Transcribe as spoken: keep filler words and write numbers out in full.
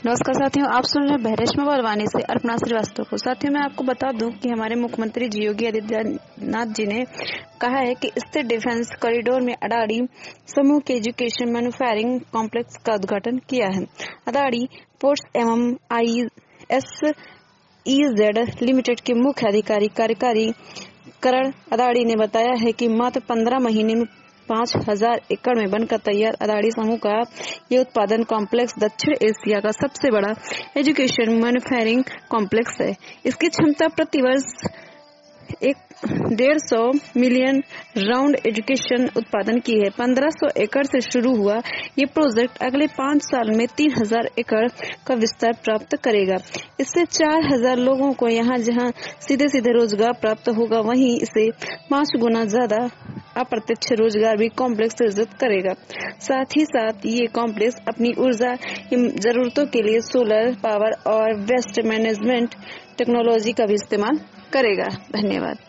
नमस्कार साथियों, आप सुन रहे हैं बहरेशमा बालवानी से अर्पणा श्रीवास्तव को। साथियों, मैं आपको बता दूं कि हमारे मुख्यमंत्री जी योगी आदित्यनाथ जी ने कहा है कि स्थित डिफेंस कॉरिडोर में अडानी समूह के एजुकेशन मैन्युफैक्चरिंग कॉम्प्लेक्स का उद्घाटन किया है। अडानी पोर्ट्स एवं I S E Z limited के मुख्य अधिकारी कार्यकारी करण अडानी ने बताया है कि मात्र पंद्रह महीने में पाँच हजार एकड़ में बनकर तैयार अडानी समूह का ये उत्पादन कॉम्प्लेक्स दक्षिण एशिया का सबसे बड़ा एजुकेशन मैन्युफैक्चरिंग कॉम्प्लेक्स है। इसकी क्षमता प्रति वर्ष एक डेढ़ सौ मिलियन राउंड एजुकेशन उत्पादन की है। पंद्रह सौ एकड़ से शुरू हुआ ये प्रोजेक्ट अगले पाँच साल में तीन हजार एकड़ का विस्तार प्राप्त करेगा। इससे चार हजार लोगों को यहाँ जहाँ सीधे सीधे रोजगार प्राप्त होगा, वहीं इसे पाँच गुना ज्यादा अप्रत्यक्ष रोजगार भी कॉम्प्लेक्स सृजित करेगा। साथ ही साथ ये कॉम्प्लेक्स अपनी ऊर्जा जरूरतों के लिए सोलर पावर और वेस्ट मैनेजमेंट टेक्नोलॉजी का भी इस्तेमाल करेगा। धन्यवाद।